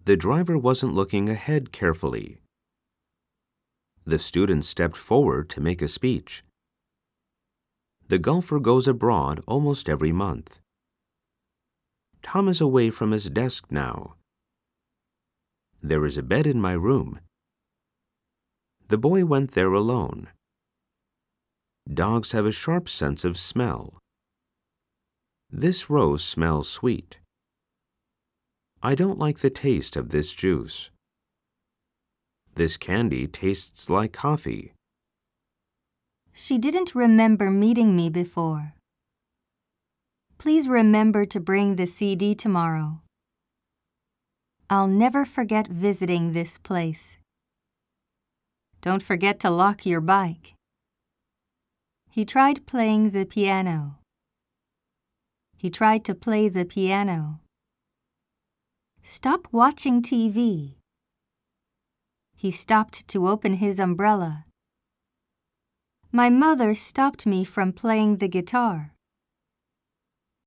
The driver wasn't looking ahead carefully. The student stepped forward to make a speech. The golfer goes abroad almost every month. Tom is away from his desk now. There is a bed in my room. The boy went there alone. Dogs have a sharp sense of smell. This rose smells sweet. I don't like the taste of this juice. This candy tastes like coffee. She didn't remember meeting me before. Please remember to bring the CD tomorrow. I'll never forget visiting this place. Don't forget to lock your bike. He tried playing the piano. He tried to play the piano. Stop watching TV. He stopped to open his umbrella. My mother stopped me from playing the guitar.